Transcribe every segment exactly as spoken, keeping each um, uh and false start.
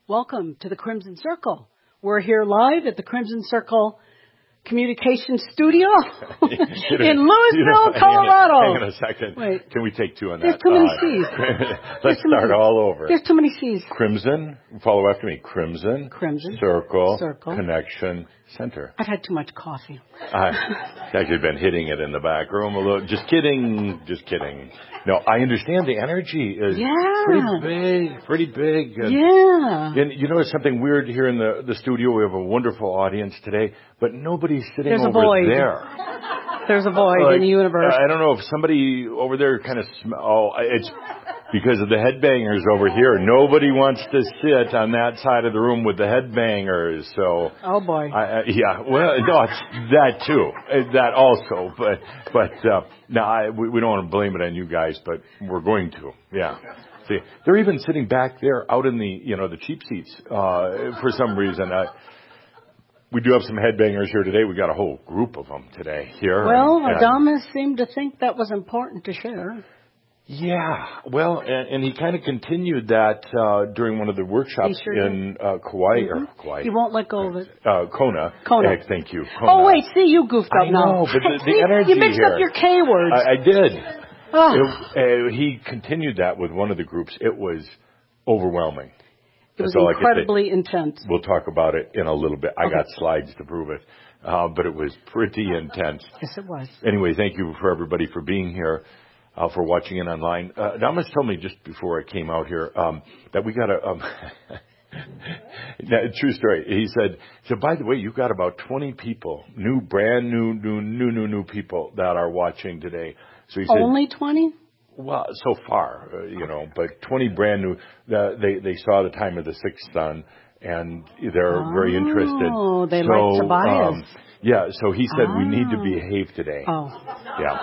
Welcome to the Crimson Circle. We're here live at the Crimson Circle Communications Studio in Louisville, you know, Colorado. Hang on, hang on a second. Wait. Can we take two on There's that? too many uh, C's. Let's start many. all over. There's too many C's. Crimson, follow after me. Crimson, Crimson, Circle, Circle, Connection, Center. I've had too much coffee. I've actually been hitting it in the back room a little. Just kidding. Just kidding. No, I understand the energy is Yeah. pretty big, pretty big. And, yeah. and you know, it's something weird here in the, the studio. We have a wonderful audience today, but nobody's sitting There's a over void. there. There's a void Like, in the universe. I don't know if somebody over there kind of sm- oh, it's because of the headbangers over here. Nobody wants to sit on that side of the room with the headbangers. So, oh boy, I, I, yeah. Well, no, it's that too. That also, but but uh, no, I, we, we don't want to blame it on you guys, but we're going to. Yeah. See, they're even sitting back there out in the you know the cheap seats uh, for some reason. I, We do have some headbangers here today. We got a whole group of them today here. Well, and, and Adamus seemed to think that was important to share. Yeah, well, and, and he kind of continued that uh, during one of the workshops sure in uh, Kauai, mm-hmm. or Kauai. He won't let go of it. Uh, Kona. Kona. Eh, thank you. Kona. Oh, wait, see, you goofed up I now. know, but the, the see, energy you mixed here, up your K words. I, I did. Oh. It, uh, he continued that with one of the groups. It was overwhelming. It was That's incredibly intense. We'll talk about it in a little bit. I okay. got slides to prove it. Uh, but it was pretty intense. Yes, it was. Anyway, thank you for everybody for being here, uh, for watching it online. Uh, Adamus told me just before I came out here um, that we got a um, true story. He said, "So by the way, you've got about twenty people, new, brand new, new, new, new, new people that are watching today." So he said, "Only twenty?" Well, so far, uh, you know, but twenty brand new. Uh, they they saw the time of the sixth son. And they're oh, very interested. Oh, they so, like Tobias. Um, yeah, so he said oh. we need to behave today. Oh. Yeah.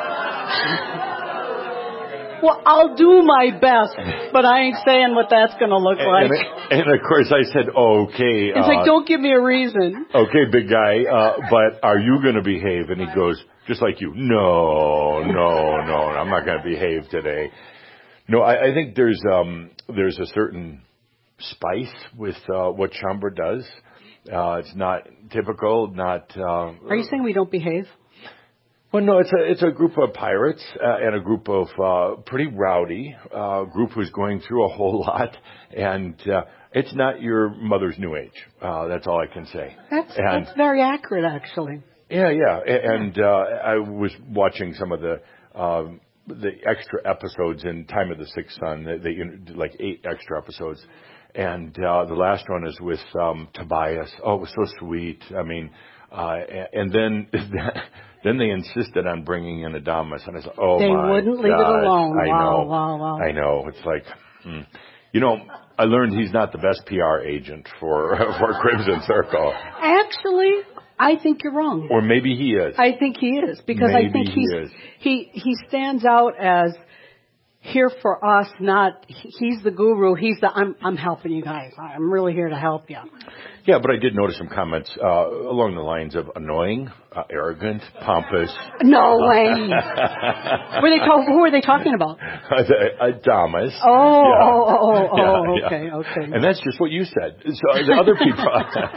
Well, I'll do my best, but I ain't saying what that's going to look and, like. And, and of course I said, oh, okay. It's uh, like, don't give me a reason. Okay, big guy, uh, but are you going to behave? And he goes, just like you. No, no, no, I'm not going to behave today. No, I, I think there's um, there's a certain spice with uh, what Shaumbra does. Uh, it's not typical, not... Uh, Are you saying we don't behave? Well, no, it's a it's a group of pirates uh, and a group of uh, pretty rowdy uh, group who's going through a whole lot, and uh, it's not your mother's new age. Uh, that's all I can say. That's, and, that's very accurate, actually. Yeah, yeah, and uh, I was watching some of the... Um, the extra episodes in Time of the Sixth Son, they, they like eight extra episodes. And uh, the last one is with um, Tobias. Oh, it was so sweet. I mean, uh, and then then they insisted on bringing in Adamus, and I said, "Oh they my!" They wouldn't leave gosh, it alone. I wow, know. wow, wow. I know. It's like, hmm. you know, I learned he's not the best P R agent for for Crimson Circle. Actually, I think you're wrong. Or maybe he is. I think he is because maybe I think he's, he is. he he stands out as here for us. Not he's the guru. He's the I'm I'm helping you guys. I'm really here to help you. Yeah, but I did notice some comments uh, along the lines of annoying, uh, arrogant, pompous. No way. were they talk, who were they talking about? Adamus. Oh, yeah. oh, oh, oh, yeah, okay, yeah. okay. And that's just what you said. So the other people.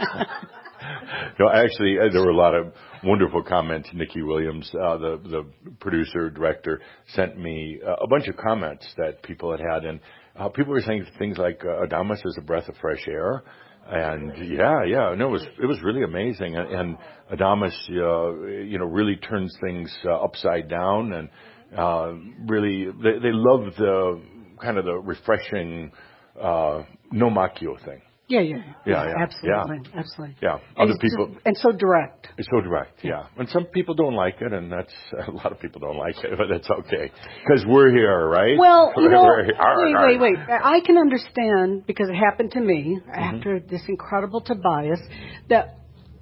No, actually, uh, there were a lot of wonderful comments. Nikki Williams, uh, the the producer director, sent me uh, a bunch of comments that people had had, and uh, people were saying things like uh, Adamus is a breath of fresh air. And yeah, yeah, no, it was it was really amazing, and, and Adamus, uh, you know, really turns things uh, upside down, and uh, really they, they love the kind of the refreshing uh, no macchio thing. Yeah, yeah, yeah, yeah, yeah, absolutely, yeah. absolutely. Yeah, other and people so, and so direct. It's so direct, yeah. And some people don't like it, and that's a lot of people don't like it, but that's okay because we're here, right? Well, you know, we're here. wait, wait, wait. I can understand because it happened to me mm-hmm. after this incredible Tobias that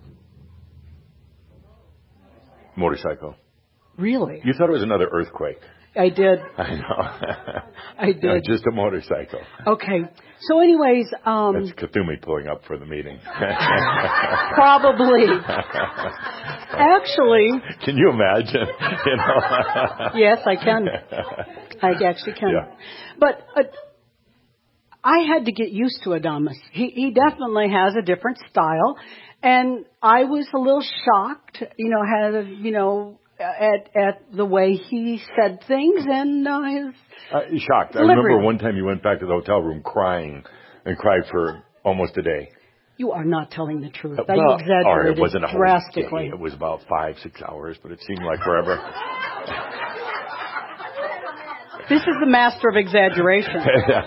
motorcycle. Really? You thought it was another earthquake. I did. I know. I did. No, just a motorcycle. Okay. So anyways... Um, That's Kathumi pulling up for the meeting. Probably. Actually... Can you imagine? You know? Yes, I can. I actually can. Yeah. But uh, I had to get used to Adamus. He, he definitely has a different style. And I was a little shocked, you know, had, a, you know, at, at the way he said things and uh, his uh, shocked. delivery. I remember one time you went back to the hotel room crying and cried for almost a day. You are not telling the truth. Uh, That well, you exaggerated or it wasn't a whole drastically. day. It was about five, six hours, but it seemed like forever. This is the master of exaggeration.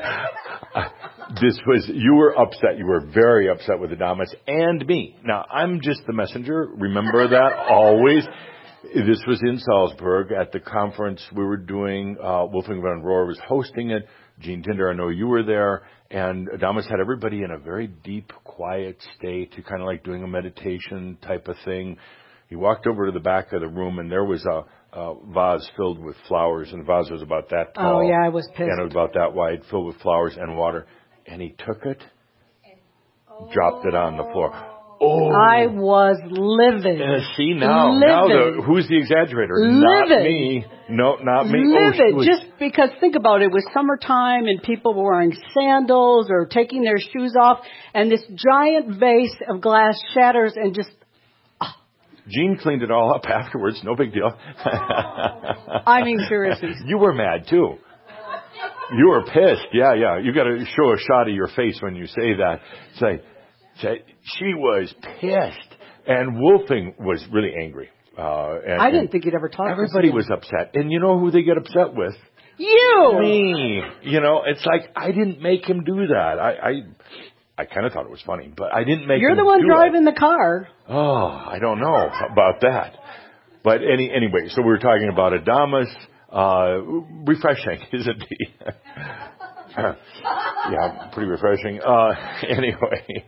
This was, you were upset. You were very upset with Adamus and me. Now, I'm just the messenger. Remember that always. This was in Salzburg at the conference we were doing. Uh, Wolfgang von Rohr was hosting it. Gene Tinder, I know you were there. And Adamus had everybody in a very deep, quiet state, kind of like doing a meditation type of thing. He walked over to the back of the room, and there was a, a vase filled with flowers, and the vase was about that tall. Oh, yeah, I was pissed. And it was about that wide, filled with flowers and water. And he took it, dropped it on the floor. Oh, I was livid. Uh, see now, livid. now the, who's the exaggerator? Livid. Not me. No, not me. Livid. Oh, was... Just because, think about it, it was summertime and people were wearing sandals or taking their shoes off, and this giant vase of glass shatters and just. Oh. Gene cleaned it all up afterwards. No big deal. I mean, seriously. You were mad too. You were pissed. Yeah, yeah. You got to show a shot of your face when you say that. Say, say, she was pissed. And Wolfing was really angry. Uh, and, I didn't think you'd ever talk. Everybody was upset. And you know who they get upset with? You! Me. You know, it's like, I didn't make him do that. I, I, I kind of thought it was funny, but I didn't make You're him the one do driving it. the car. Oh, I don't know about that. But any, anyway, so we were talking about Adamus. Uh, refreshing, isn't he? Yeah, pretty refreshing. Uh, anyway.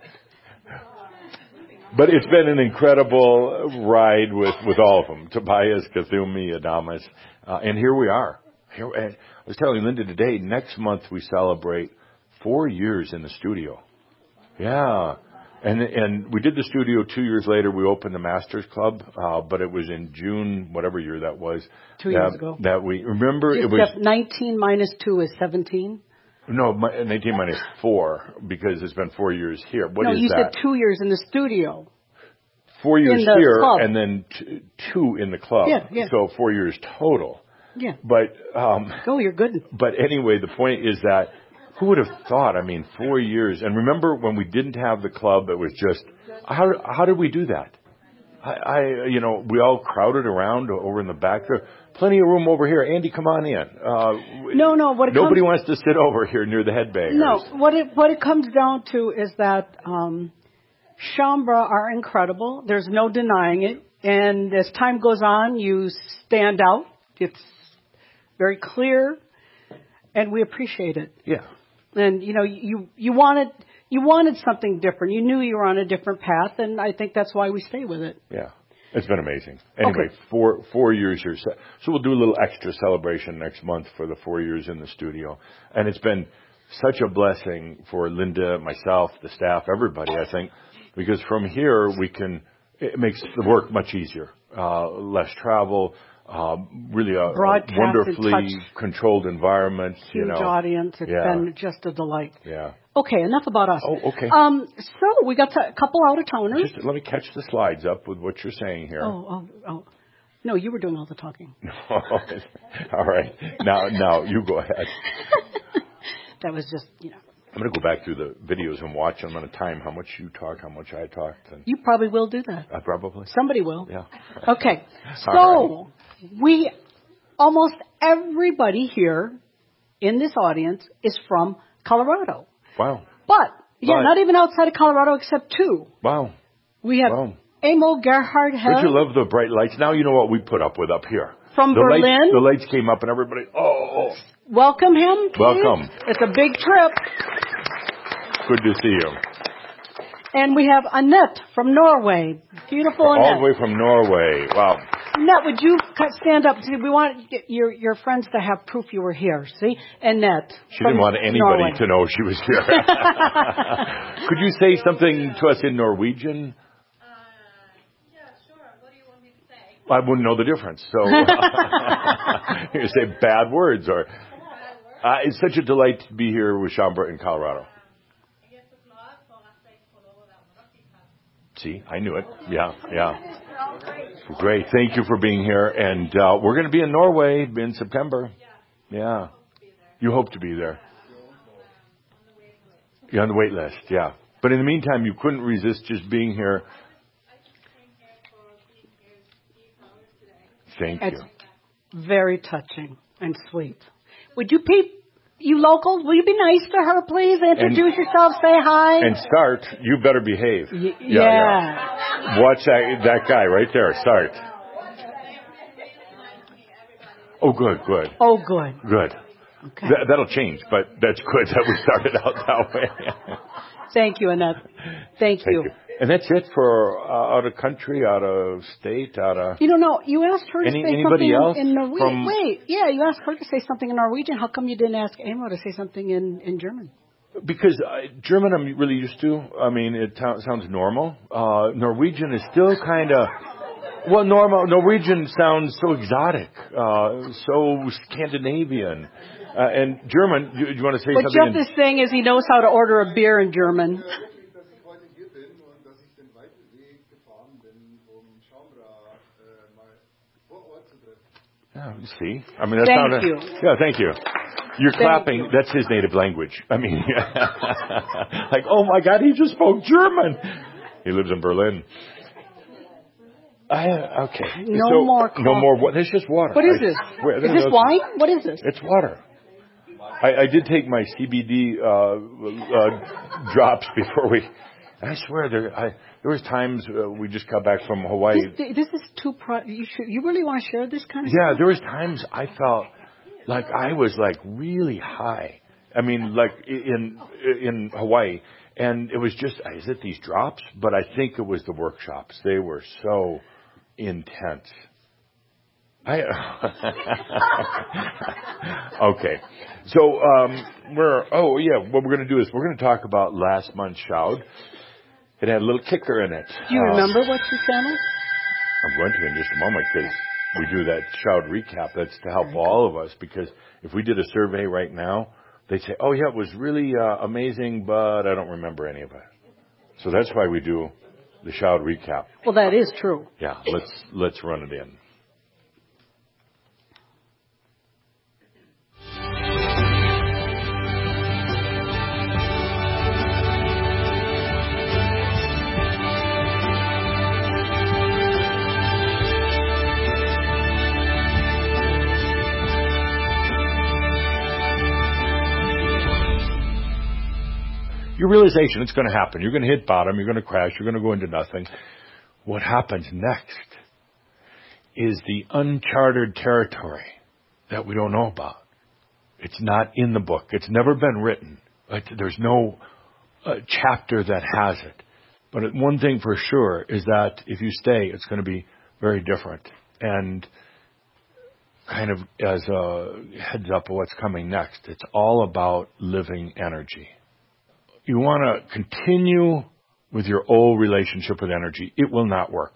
But it's been an incredible ride with, with all of them. Tobias, Kuthumi, Adamus. Uh, and here we are. Here, and I was telling Linda today, next month we celebrate four years in the studio. Yeah. And and we did the studio two years later. We opened the Masters Club, uh, but it was in June, whatever year that was. Two that, years ago. That we, remember Except it was... nineteen minus two is seventeen? No, nineteen minus four, because it's been four years here. What no, is you that? said two years in the studio. Four years the here, club. and then t- two in the club. Yeah, yeah. So four years total. Yeah. But, um... Oh, you're good. But anyway, the point is that, who would have thought? I mean, four years. And remember when we didn't have the club, it was just, how how did we do that? I, I you know, we all crowded around over in the back there. Plenty of room over here. Andy, come on in. Uh, no, no. What it nobody comes, wants to sit over here near the headbangers. No, what it what it comes down to is that um, Shaumbra are incredible. There's no denying it. And as time goes on, you stand out. It's very clear, and we appreciate it. Yeah. And you know, you you wanted you wanted something different. You knew you were on a different path, and I think that's why we stay with it. Yeah, it's been amazing. Anyway, okay. four four years here, so we'll do a little extra celebration next month for the four years in the studio, and it's been such a blessing for Linda, myself, the staff, everybody. I think because from here we can it makes the work much easier, uh, less travel. Um, really a, a wonderfully controlled environment. Huge you know. audience. It's yeah. been just a delight. Yeah. Okay, enough about us. Oh, okay. Um, so we got to, a couple out-of-towners. Just let me catch the slides up with what you're saying here. Oh, oh, oh. No, you were doing all the talking. All right. Now, now you go ahead. That was just, you know. I'm going to go back through the videos and watch. I'm going to time how much you talk, how much I talked. And you probably will do that. Uh, probably. Somebody will. Yeah. Okay. So right. we, almost everybody here in this audience is from Colorado. Wow. But, yeah, but, not even outside of Colorado except two. Wow. We have wow. Amo Gerhard Hell. Don't you love the bright lights? Now you know what we put up with up here. From the Berlin. Lights, the lights came up and everybody, oh. Welcome him, please. Welcome. It's a big trip. Good to see you. And we have Annette from Norway. Beautiful All Annette. the way from Norway. Wow. Annette, would you stand up? See, we want your your friends to have proof you were here. See, Annette. She didn't want anybody Norway. to know she was here. Could you say something to us in Norwegian? Uh, yeah, sure. What do you want me to say? I wouldn't know the difference. So you say bad words or. Bad words? Uh, it's such a delight to be here with Shaumbra in Colorado. See, I knew it. Yeah, yeah. Great. Thank you for being here. And uh, we're going to be in Norway in September. Yeah. You hope to be there. You're on the wait list, yeah. But in the meantime, you couldn't resist just being here. Thank you. It's very touching and sweet. Would you pe- you locals, will you be nice to her, please? Introduce and, yourself, say hi. And start, you better behave. Y- yeah, yeah. yeah. Watch that, that guy right there. Start. Oh, good, good. Oh, good. Good. Okay. Th- that'll change, but that's good that we started out that way. Thank you, Annette. Thank, Thank you. you. And that's it for uh, out of country, out of state, out of... You don't know, you asked her to Any, say anybody something else in, in Norwegian. From... Wait, yeah, you asked her to say something in Norwegian. How come you didn't ask Amo to say something in, in German? Because uh, German I'm really used to. I mean, it t- sounds normal. Uh, Norwegian is still kind of... Well, normal. Norwegian sounds so exotic, uh, so Scandinavian. Uh, and German, do you, you want to say what something? What Jeff is saying is he knows how to order a beer in German. Yeah, see? I mean, that's thank not a, you. Yeah, thank you. You're thank clapping. You. That's his native language. I mean, like, oh my God, he just spoke German. He lives in Berlin. I, okay. No so, more coffee. No more. Wa- There's just water. What is I this? swear, is this wine? What is this? It's water. I, I did take my C B D uh, uh, drops before we. I swear there. I, there was times uh, we just got back from Hawaii. This, this is too. Pro- you should. You really want to share this kind of? Yeah, stuff? there was times I felt like I was like really high. I mean, like in in Hawaii, and it was just is it these drops? But I think it was the workshops. They were so intense. I okay. So um, we're oh yeah. What we're going to do is we're going to talk about last month's Shoud. It had a little kicker in it. Do you um, remember what you said? I'm going to in just a moment because we do that Shoud recap. That's to help all of us because if we did a survey right now, they'd say, "Oh yeah, it was really uh, amazing, but I don't remember any of it." So that's why we do the Shoud recap. Well, that is true. Yeah, let's let's run it in. Your realization, it's going to happen. You're going to hit bottom. You're going to crash. You're going to go into nothing. What happens next is the uncharted territory that we don't know about. It's not in the book. It's never been written. There's no uh, chapter that has it. But one thing for sure is that if you stay, it's going to be very different. And kind of as a heads up of what's coming next, it's all about living energy. You want to continue with your old relationship with energy. It will not work.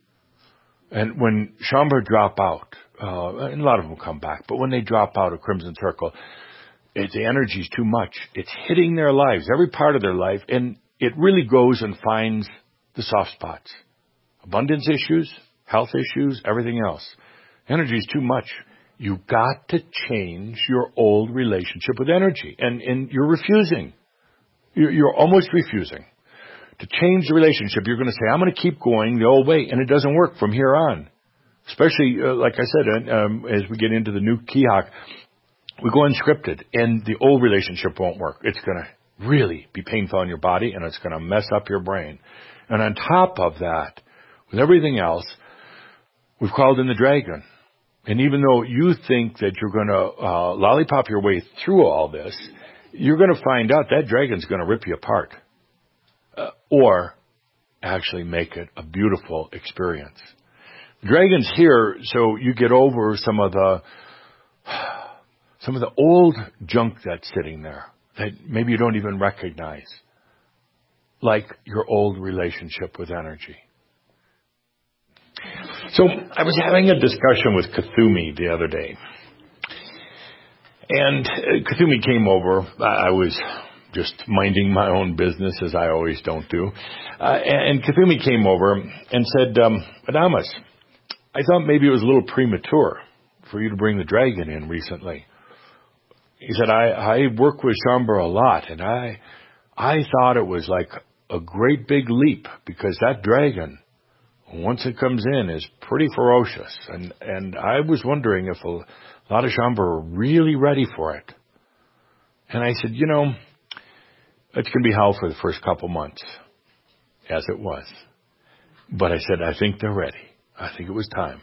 And when Shaumbra drop out, uh, and a lot of them come back, but when they drop out of Crimson Circle, it's, the energy's too much. It's hitting their lives, every part of their life, and it really goes and finds the soft spots. Abundance issues, health issues, everything else. Energy's too much. You've got to change your old relationship with energy, and, and you're refusing. You're almost refusing to change the relationship. You're going to say, I'm going to keep going the old way, and it doesn't work from here on. Especially, uh, like I said, um, as we get into the new Kihak, we go unscripted, and the old relationship won't work. It's going to really be painful on your body, and it's going to mess up your brain. And on top of that, with everything else, we've called in the dragon. And even though you think that you're going to uh, lollipop your way through all this, you're going to find out that dragon's going to rip you apart. Uh, or actually make it a beautiful experience. The dragon's here so you get over some of the some of the old junk that's sitting there that maybe you don't even recognize. Like your old relationship with energy. So I was having a discussion with Kathumi the other day. And uh, Kuthumi came over. I, I was just minding my own business, as I always don't do. Uh, and Kuthumi came over and said, um, Adamas, I thought maybe it was a little premature for you to bring the dragon in recently. He said, I, I work with Shaumbra a lot, and I I thought it was like a great big leap, because that dragon, once it comes in, is pretty ferocious. And, and I was wondering if a, a lot of Shaumbra were really ready for it. And I said, you know, it's going to be hell for the first couple months, as it was. But I said, I think they're ready. I think it was time.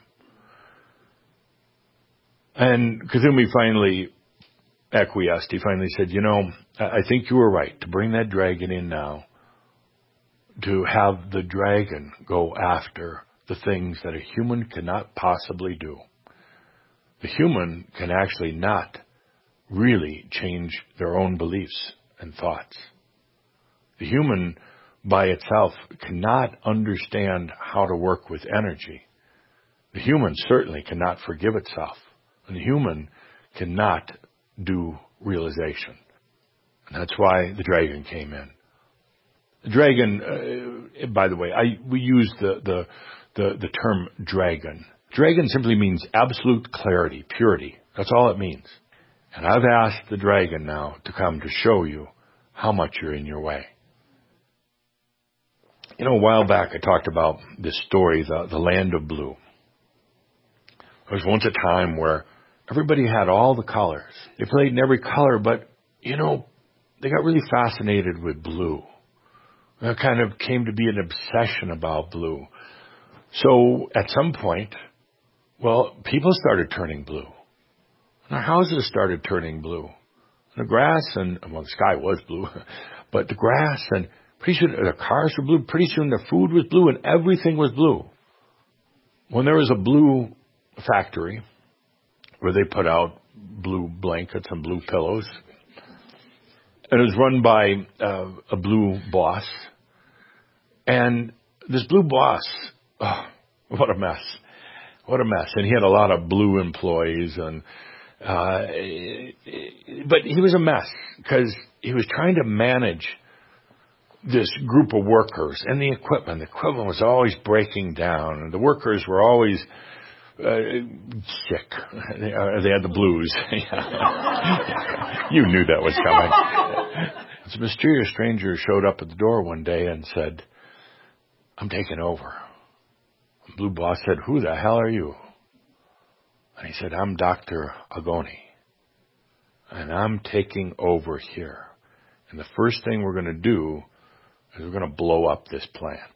And Kuthumi finally acquiesced. He finally said, you know, I think you were right to bring that dragon in now, to have the dragon go after the things that a human cannot possibly do. The human can actually not really change their own beliefs and thoughts. The human by itself cannot understand how to work with energy. The human certainly cannot forgive itself. And the human cannot do realization. And that's why the dragon came in. The dragon, uh, by the way, I we use the, the the the term dragon. Dragon simply means absolute clarity, purity. That's all it means. And I've asked the dragon now to come to show you how much you're in your way. You know, a while back I talked about this story, the, the Land of Blue. There was once a time where everybody had all the colors. They played in every color, but, you know, they got really fascinated with blue. It kind of came to be an obsession about blue. So at some point, well, people started turning blue. And our houses started turning blue. And the grass and, well, the sky was blue, but the grass and pretty soon the cars were blue. Pretty soon the food was blue and everything was blue. When there was a blue factory where they put out blue blankets and blue pillows, and it was run by uh, a blue boss. And this blue boss, oh, what a mess. What a mess. And he had a lot of blue employees. and uh, But he was a mess because he was trying to manage this group of workers and the equipment. The equipment was always breaking down, and the workers were always uh, sick. They, uh, they had the blues. You knew that was coming. This mysterious stranger showed up at the door one day and said, I'm taking over. The blue boss said, who the hell are you? And he said, I'm Doctor Agoni, and I'm taking over here. And the first thing we're going to do is we're going to blow up this plant.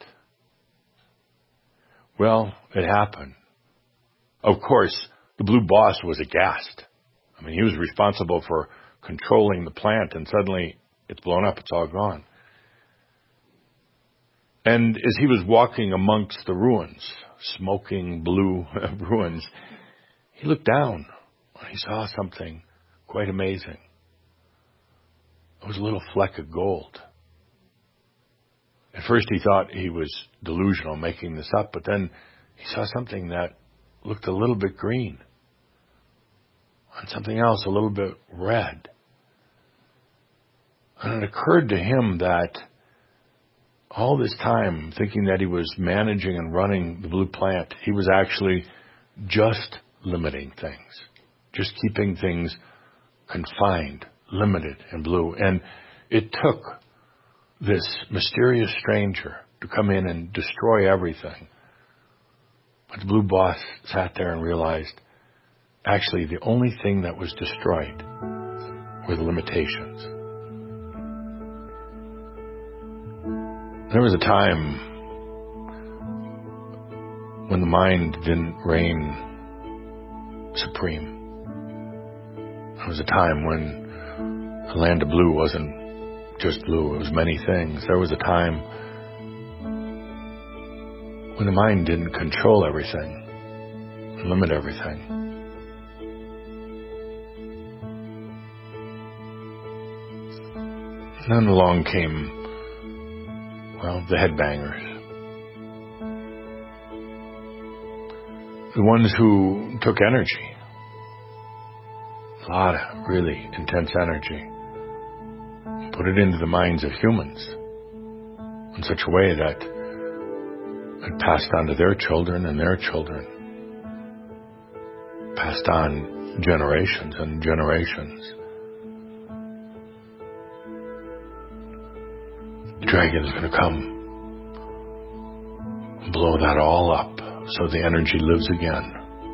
Well, it happened. Of course, the blue boss was aghast. I mean, he was responsible for controlling the plant, and suddenly it's blown up. It's all gone. And as he was walking amongst the ruins, smoking blue ruins, he looked down and he saw something quite amazing. It was a little fleck of gold. At first he thought he was delusional, making this up, but then he saw something that looked a little bit green, and something else a little bit red. And it occurred to him that all this time, thinking that he was managing and running the blue plant, he was actually just limiting things, just keeping things confined, limited, and blue. And it took this mysterious stranger to come in and destroy everything. But the blue boss sat there and realized, actually, the only thing that was destroyed were the limitations. There was a time when the mind didn't reign supreme. There was a time when the land of blue wasn't just blue, it was many things. There was a time when the mind didn't control everything, limit everything. And then along came, well, the headbangers. The ones who took energy. a lot of really intense energy, put it into the minds of humans in such a way that it passed on to their children and their children, passed on generations and generations. The dragon's going to come and blow that all up so the energy lives again.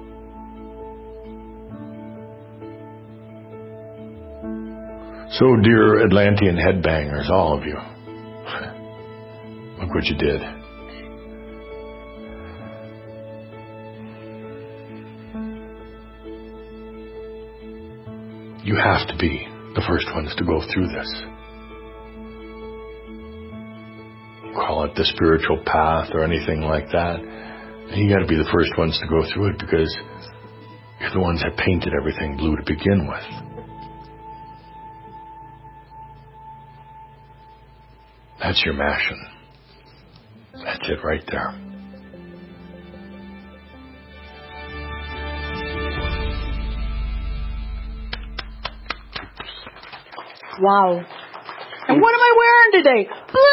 So, dear Atlantean headbangers, all of you, look what you did. You have to be the first ones to go through this. Call it the spiritual path or anything like that. You got to be the first ones to go through it because you're the ones that painted everything blue to begin with. That's your Mashin. That's it right there. Wow. And what am I wearing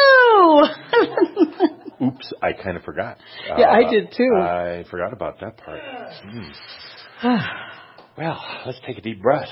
today? Blue! Oops, I kind of forgot. Yeah, uh, I did too. I forgot about that part. Mm. Well, let's take a deep breath.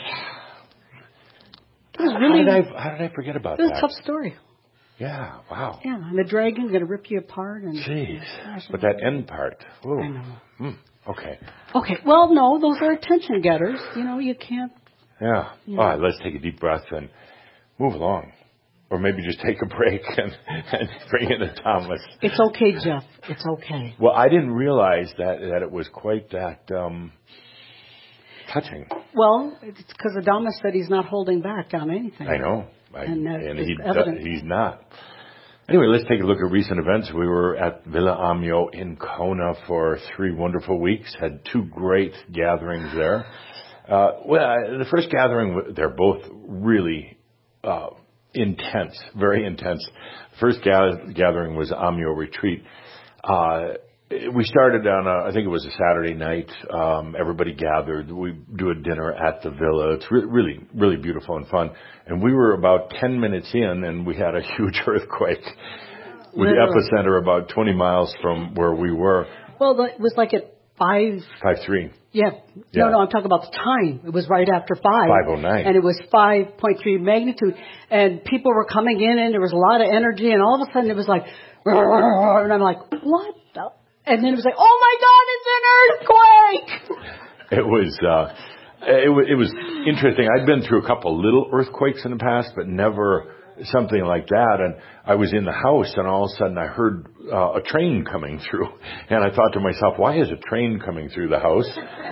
It was really, how, did I, how did I forget about it was that? a tough story. Yeah, wow. Yeah, and the dragon's going to rip you apart. And Jeez. But that end part. Ooh. I know. Mm, okay. Okay, well, no, those are attention getters. You know, you can't. Yeah. Yeah. All right, let's take a deep breath and move along. Or maybe just take a break and, and bring in a Thomas. It's okay, Jeff. It's okay. Well, I didn't realize that, that it was quite that um, touching. Well, it's because Adamus said he's not holding back on anything. I know. I, and that and is he, evident. he's not. Anyway, let's take a look at recent events. We were at Villa Amio in Kona for three wonderful weeks, had two great gatherings there. Uh, well, the first gathering, they're both really uh, intense, very intense. The first ga- gathering was Amio Retreat. Uh, we started on, a, I think it was a Saturday night. Um, everybody gathered. We do a dinner at the villa. It's re- really, really beautiful and fun. And we were about ten minutes in, and we had a huge earthquake with the epicenter about twenty miles from where we were. Well, it was like at five. five three. Yeah. Yeah. No, no, I'm talking about the time. It was right after five. five oh nine. And it was five point three magnitude. And people were coming in, and there was a lot of energy, and all of a sudden it was like, and I'm like, what the? And then it was like, oh my God, it's an earthquake! It was, uh, it, w- it was interesting. I'd been through a couple little earthquakes in the past, but never something like that. And I was in the house, and all of a sudden I heard uh, a train coming through. And I thought to myself, why is a train coming through the house?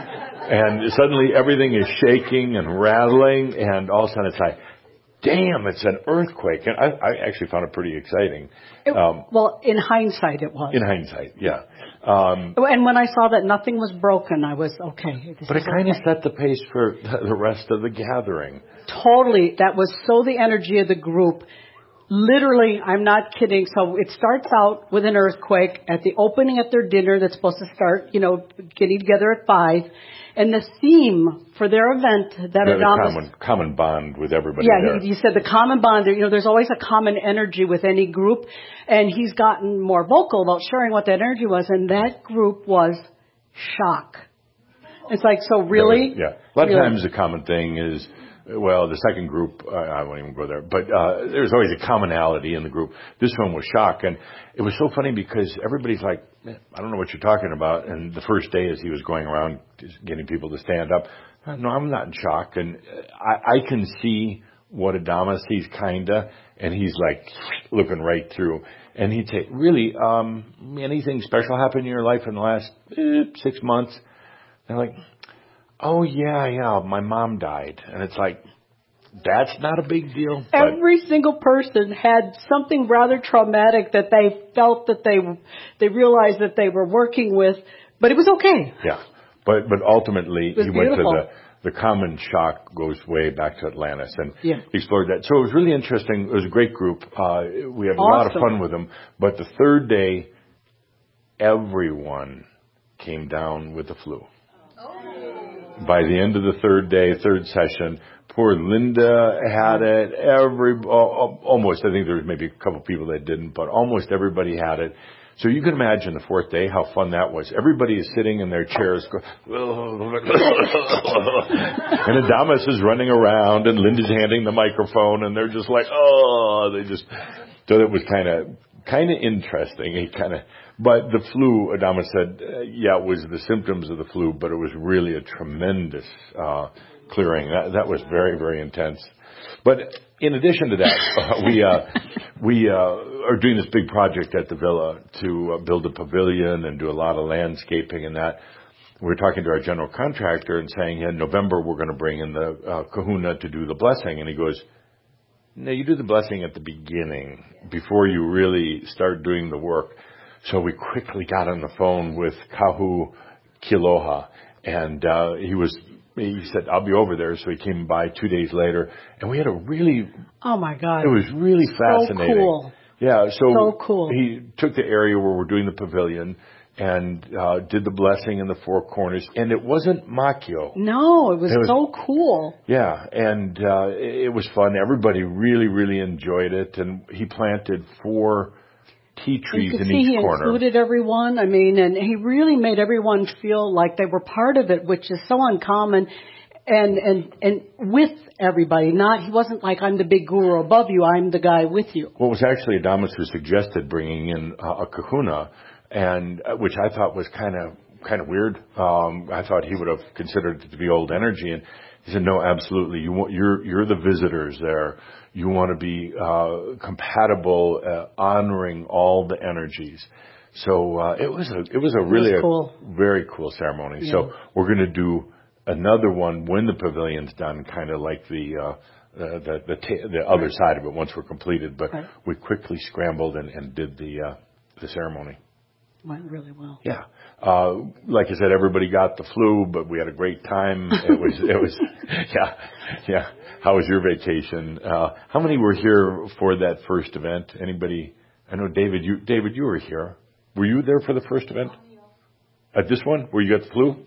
And suddenly everything is shaking and rattling, and all of a sudden it's like, damn, it's an earthquake. And I, I actually found it pretty exciting. It, Um, well, in hindsight, it was. in hindsight, yeah. Um, And when I saw that nothing was broken, I was, okay. This but it is kind of okay. set the pace for the rest of the gathering. Totally. That was so the energy of the group. Literally, I'm not kidding. So it starts out with an earthquake at the opening at their dinner that's supposed to start, you know, getting together at five. And the theme for their event that The Adamus... common, common bond with everybody Yeah, there. he, he said the common bond, you know, there's always a common energy with any group. And he's gotten more vocal about sharing what that energy was. And that group was shock. It's like, so really? There was- yeah. A lot of Really? times the common thing is, well, the second group, uh, I won't even go there, but uh, there's always a commonality in the group. This one was shock. And it was so funny because everybody's like, man, I don't know what you're talking about. And the first day as he was going around just getting people to stand up, no, I'm not in shock. And I, I can see what Adamus sees kinda, and he's like looking right through. And he'd say, really, um, anything special happened in your life in the last eh, six months? They're like, oh, yeah, yeah, my mom died. And it's like, that's not a big deal. But Every single person had something rather traumatic that they felt that they they realized that they were working with, but it was okay. yeah, but but ultimately was he went to beautiful. the the common shock goes way back to Atlantis and Yeah. explored that. So it was really interesting. It was a great group. Uh, we had a lot of Awesome. fun with them. But the third day, everyone came down with the flu. by the end of the third day, third session, poor Linda had it. Every almost, I think there was maybe a couple people that didn't, but almost everybody had it. So you can imagine the fourth day how fun that was. Everybody is sitting in their chairs, and Adamus is running around, and Linda's handing the microphone, and they're just like, oh, they just. So it was kind of kind of interesting. He kind of. But the flu, Adamus said, uh, yeah, it was the symptoms of the flu, but it was really a tremendous uh, clearing. That, that was very, very intense. But in addition to that, uh, we uh, we uh, are doing this big project at the villa to uh, build a pavilion and do a lot of landscaping and that. We were talking to our general contractor and saying, in November we're going to bring in the uh, kahuna to do the blessing. And he goes, no, you do the blessing at the beginning before you really start doing the work. So we quickly got on the phone with Kahu Kiloha, and uh, he was. He said, "I'll be over there." So he came by two days later, and we had a really. Oh my God! It was really fascinating. So cool. Yeah. So, so cool. He took the area where we're doing the pavilion and uh, did the blessing in the four corners, and it wasn't makio. No, it was, it was so cool. Yeah, and uh, it, it was fun. Everybody really, really enjoyed it, and he planted four. Tea trees you could in see each he corner. Included everyone. I mean, and he really made everyone feel like they were part of it, which is so uncommon. And and and with everybody, not he wasn't like I'm the big guru above you. I'm the guy with you. Well, it was actually Adamus who suggested bringing in uh, a kahuna, and uh, which I thought was kind of kind of weird. Um, I thought he would have considered it to be old energy, and he said, "No, absolutely. You want, you're you're the visitors there. You want to be uh, compatible, uh, honoring all the energies." So uh, it was a it was a really was cool. a very cool ceremony. Yeah. So we're going to do another one when the pavilion's done, kind of like the uh, the the, the, ta- the other side of it once we're completed. But right. we quickly scrambled and, and did the uh, the ceremony. Went really well. Yeah, uh, like I said, everybody got the flu, but we had a great time. It was it was yeah yeah. How was your vacation? Uh, how many were here for that first event? Anybody? I know David. You David, you were here. Were you there for the first event? At this one, where you got the flu?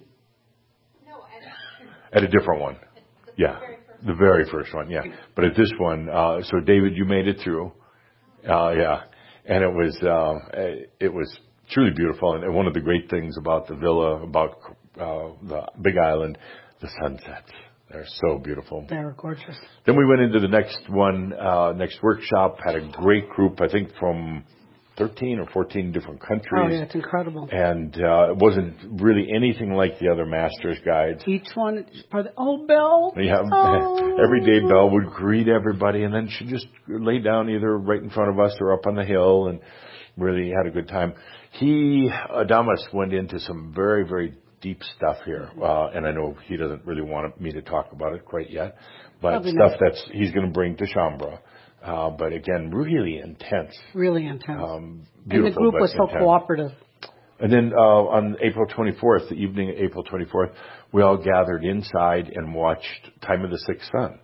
At a different one. Yeah. The very first one, yeah. But at this one, uh, so David, you made it through. Uh, yeah. And it was, uh, it was truly beautiful. And one of the great things about the villa, about, uh, the Big Island, the sunsets. They're so beautiful. They're gorgeous. Then we went into the next one, uh, next workshop, had a great group, I think from thirteen or fourteen different countries. Oh, yeah, it's incredible. And uh, it wasn't really anything like the other master's guides. Each one, oh, Belle. Yeah, oh. Every day Belle would greet everybody, and then she'd just lay down either right in front of us or up on the hill, and really had a good time. He, Adamus, went into some very, very deep stuff here, uh, and I know he doesn't really want me to talk about it quite yet, but Probably stuff not. that's he's going to bring to Shaumbra. Uh, but again, really intense. Really intense. Um, and the group was so intense. cooperative. And then uh, on April twenty-fourth, the evening of April twenty-fourth, we all gathered inside and watched Time of the Sixth Sun,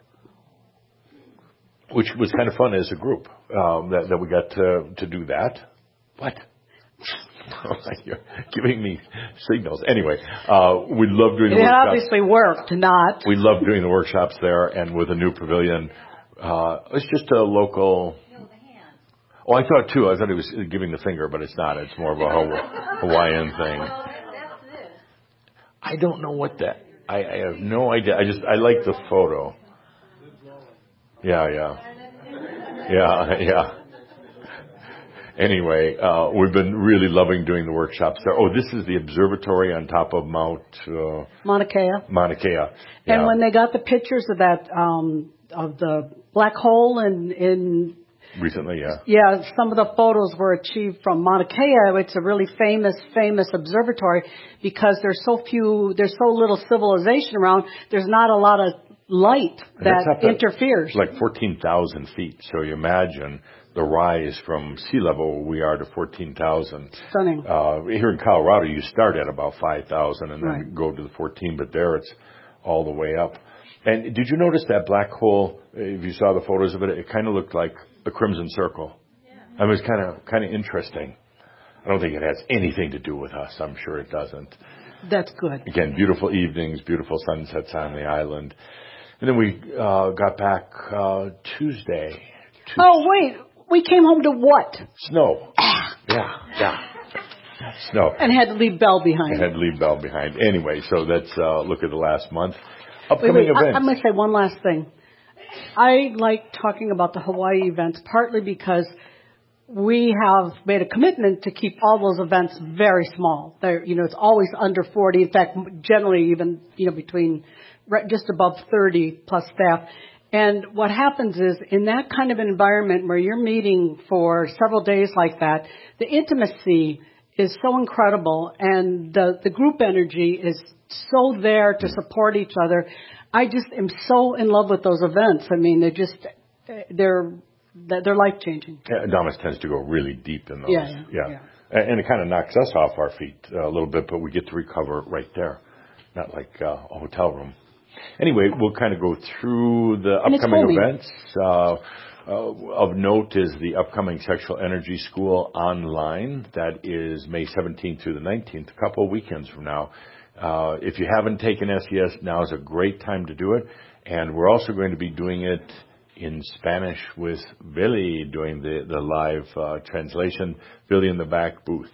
which was kind of fun as a group, um, that, that we got to, to do that. What? You're giving me signals. Anyway, uh, we love doing the it workshops. It obviously worked, not. We love doing the workshops there, and with a new pavilion. Uh, it's just a local. Oh, I thought too. I thought he was giving the finger, but it's not. It's more of a Hawaiian thing. I don't know what that. I, I have no idea. I just I like the photo. Yeah, yeah, yeah, yeah. Anyway, uh, we've been really loving doing the workshops there. Oh, this is the observatory on top of Mount uh, Mauna Kea. Mauna Kea. Yeah. And when they got the pictures of that um, of the black hole in in recently, yeah, yeah, some of the photos were achieved from Mauna Kea. It's a really famous famous observatory because there's so few, there's so little civilization around. There's not a lot of light that interferes. Like fourteen thousand feet. So you imagine the rise from sea level we are to fourteen thousand. Stunning. Uh, here in Colorado, you start at about five thousand and then right. go to the fourteen, but there it's all the way up. And did you notice that black hole, if you saw the photos of it, it kind of looked like a crimson circle. Yeah. I mean, it was kind of, kind of interesting. I don't think it has anything to do with us. I'm sure it doesn't. That's good. Again, beautiful evenings, beautiful sunsets on the island. And then we uh, got back uh, Tuesday. To Oh, wait. We came home to what? Snow. yeah, yeah. Snow. And had to leave Belle behind. I had to leave Belle behind. Anyway, so let's uh, look at the last month. Upcoming wait, wait, events. I, I'm going to say one last thing. I like talking about the Hawaii events partly because we have made a commitment to keep all those events very small. They're, you know, it's always under forty. In fact, generally even, you know, between just above thirty plus staff. And what happens is in that kind of environment where you're meeting for several days like that, the intimacy is so incredible and the, the group energy is so there to support each other. I just am so in love with those events. I mean, they're just, they're, they're life changing. Yeah, Adamas tends to go really deep in those. Yeah, yeah, yeah. yeah. And it kind of knocks us off our feet a little bit, but we get to recover right there. Not like uh, a hotel room. Anyway, we'll kind of go through the And upcoming events. Uh, uh, of note is the upcoming Sexual Energy School online. That is May seventeenth through the nineteenth, a couple of weekends from now. Uh, if you haven't taken S E S, now is a great time to do it. And we're also going to be doing it in Spanish with Billy doing the, the live uh, translation, Billy in the back booth.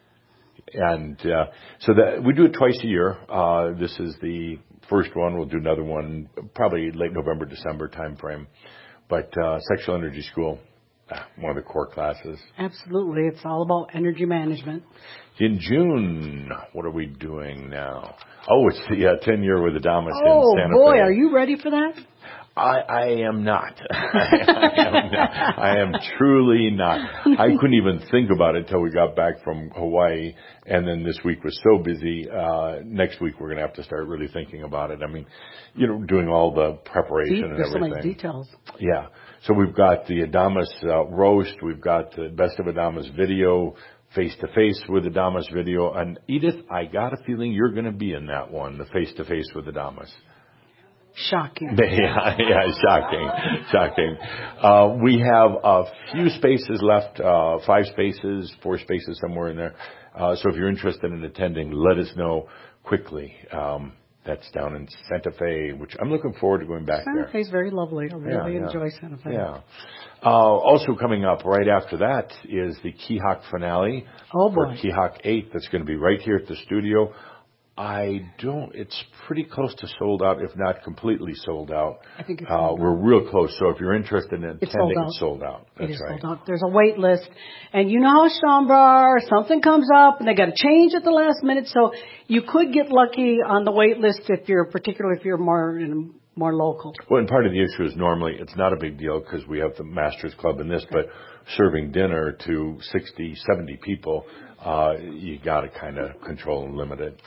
And uh, so that we do it twice a year. Uh, this is the first one. We'll do another one probably late November, December timeframe. But uh, Sexual Energy School, ah, one of the core classes. Absolutely. It's all about energy management. In June, what are we doing now? Oh, it's the uh, ten-year with Adamas oh, in Santa boy, Fe. are you ready for that? I, I am not. I, am not. I am truly not. I couldn't even think about it until we got back from Hawaii, and then this week was so busy. Uh, next week we're going to have to start really thinking about it. I mean, you know, doing all the preparation Deep, and there's everything. so many details. Yeah. So we've got the Adamas uh, roast. We've got the Best of Adamas video, face-to-face with Adamas video. And Edith, I got a feeling you're going to be in that one, the face-to-face with Adamas. Shocking. Yeah, yeah, shocking, shocking. Uh, we have a few spaces left, uh, five spaces, four spaces, somewhere in there. Uh, so if you're interested in attending, let us know quickly. Um, that's down in Santa Fe, which I'm looking forward to going back Santa there. Fe is very lovely. I really Yeah, yeah. enjoy Santa Fe. Yeah. Uh, also coming up right after that is the Kihak finale Oh, for boy. Kihak eight. That's going to be right here at the studio. I don't, it's pretty close to sold out, if not completely sold out. I think it's uh, sold We're out. real close, so if you're interested in attending, It's sold out. it's sold out. That's it is right. sold out. There's a wait list. And you know how Shambra, something comes up and they got to change at the last minute. So you could get lucky on the wait list if you're, particularly if you're more, you know, more local. Well, and part of the issue is normally it's not a big deal because we have the Masters Club in this, but serving dinner to sixty, seventy people, uh, you got to kind of control and limit it.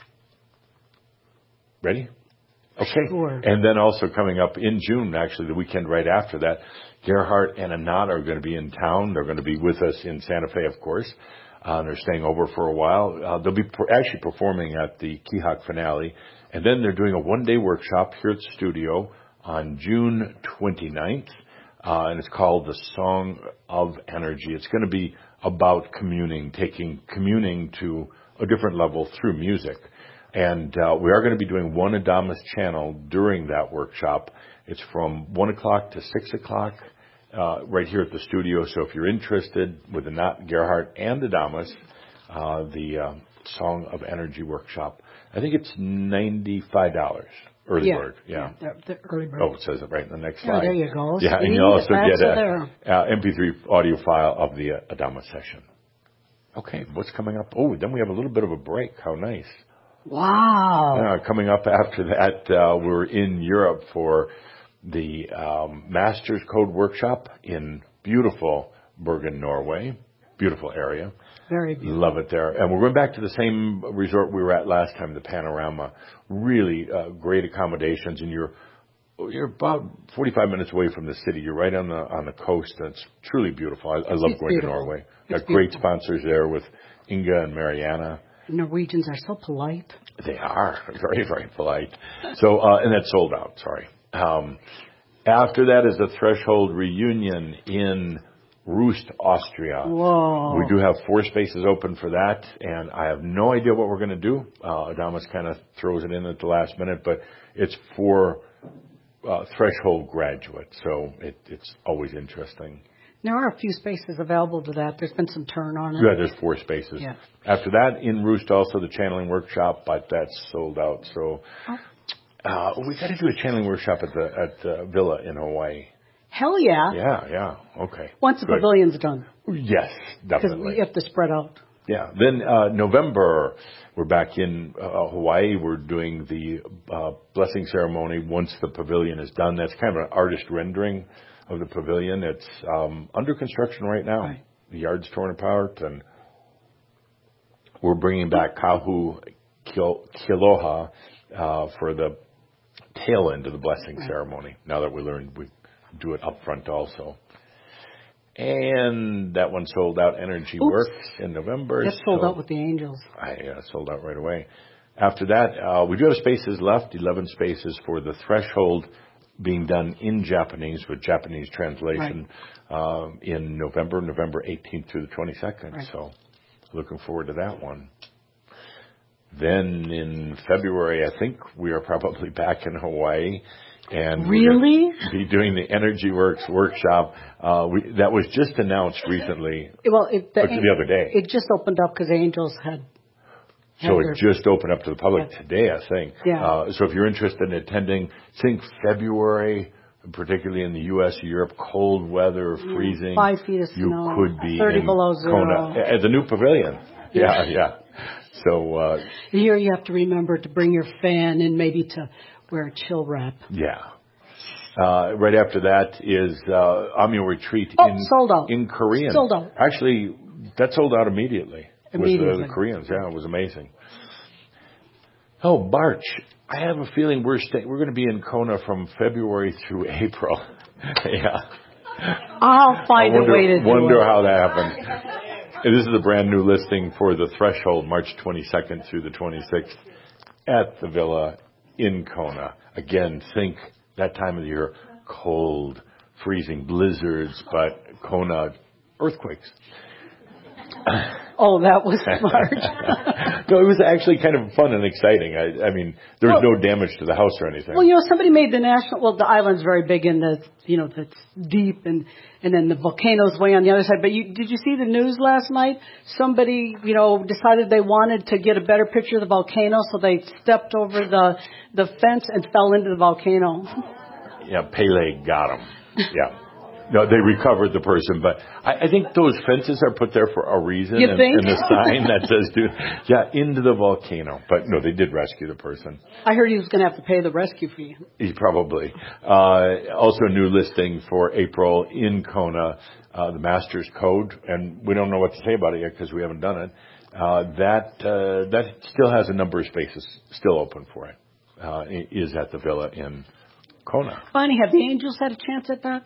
Ready? Okay. Sure. And then also coming up in June, actually the weekend right after that, Gerhardt and Anat are going to be in town. They're going to be with us in Santa Fe, of course. Uh, they're staying over for a while. Uh, they'll be per- actually performing at the Kihak finale. And then they're doing a one-day workshop here at the studio on June twenty-ninth. Uh, and it's called The Song of Energy. It's going to be about communing, taking communing to a different level through music. And uh, we are going to be doing one Adamas channel during that workshop. It's from one o'clock to six o'clock uh, right here at the studio. So if you're interested with Anat, Gerhardt, and Adamas, uh, the uh, Song of Energy workshop, I think it's ninety-five dollars. Early yeah. bird, yeah. yeah the, the early bird. Oh, it says it right in the next Yeah, slide. there you go. Yeah, See, and you also the get facts a, a M P three audio file of the uh, Adamas session. Okay, what's coming up? Oh, then we have a little bit of a break. How nice. Wow. Uh, coming up after that, uh, we're in Europe for the um, Masters Code Workshop in beautiful Bergen, Norway. Beautiful area. Very beautiful. Love it there. And we're going back to the same resort we were at last time, the Panorama. Really uh, great accommodations, and you're you're about forty-five minutes away from the city. You're right on the on the coast. It's truly beautiful. I, I love It's going beautiful. to Norway. It's Got great beautiful. sponsors there with Inga and Mariana. Norwegians are so polite. They are very, very polite. So, uh, and that's sold out. Sorry. Um, after that is the Threshold reunion in Roost, Austria. Whoa. We do have four spaces open for that, and I have no idea what we're going to do. Uh, Adamas kind of throws it in at the last minute, but it's for uh, threshold graduates, so it, it's always interesting. There are a few spaces available to that. There's been some turn on it. Yeah, there's four spaces. Yeah. After that, in Roost, also the channeling workshop, but that's sold out. So uh, we got to do a channeling workshop at the at the Villa in Hawaii. Hell yeah. Yeah, yeah. Okay. Once the Good. pavilion's done. Yes, Because definitely. we have to spread out. Yeah. Then uh, November, we're back in uh, Hawaii. We're doing the uh, blessing ceremony once the pavilion is done. That's kind of an artist rendering of the pavilion. It's um, under construction right now. Right. The yard's torn apart, and we're bringing back Kahu Kil- Kiloha uh, for the tail end of the blessing right. ceremony. Now that we learned we do it up front also. And that one sold out. Energy Oops. Works in November. That's sold so out with the Angels. I uh, sold out right away. After that, uh, we do have spaces left, eleven spaces for the Threshold being done in Japanese with Japanese translation right. um, in November, November eighteenth through the twenty-second. Right. So looking forward to that one. Then in February, I think we are probably back in Hawaii. And really? We're be doing the Energy Works workshop. Uh, we, that was just announced recently. Well, it, the, the other day. It just opened up because Angels had. had So their, it just opened up to the public yeah. today, I think. Yeah. Uh, so if you're interested in attending, think February, particularly in the U S, Europe, cold weather, freezing. Five feet of you snow. could be thirty in below zero. Kona at the new pavilion. Yeah, yeah. yeah. So uh, here you have to remember to bring your fan and maybe to wear a chill wrap. Yeah. Uh, right after that is uh, Amyo Retreat oh, in sold out. in Korean. Sold out. Actually, that sold out immediately. Immediately. With the, the Koreans. Yeah, it was amazing. Oh, March. I have a feeling we're stay- we're going to be in Kona from February through April. yeah. I'll find wonder, a way to do wonder it. how that happened. And this is a brand new listing for the Threshold, March twenty-second through the twenty-sixth at the Villa in Kona. Again, think that time of the year, cold, freezing blizzards, but Kona earthquakes. Oh, that was smart. No, it was actually kind of fun and exciting. I, I mean, there was well, no damage to the house or anything. Well, you know, somebody made the national, well, the island's very big and the, you know, it's deep and, and then the volcano's way on the other side. But you, did you see the news last night? Somebody, you know, decided they wanted to get a better picture of the volcano, so they stepped over the, the fence and fell into the volcano. Yeah, Pele got him. Yeah. No, they recovered the person, but I, I think those fences are put there for a reason. You and, think? and the sign that says, "Dude, yeah, into the volcano." But no, they did rescue the person. I heard he was going to have to pay the rescue fee. He probably. Uh, also, a new listing for April in Kona, uh, the Master's Code, and we don't know what to say about it yet because we haven't done it. Uh, that uh, that still has a number of spaces still open for it. Uh, it is at the Villa in Kona. Funny, have the Angels had a chance at that?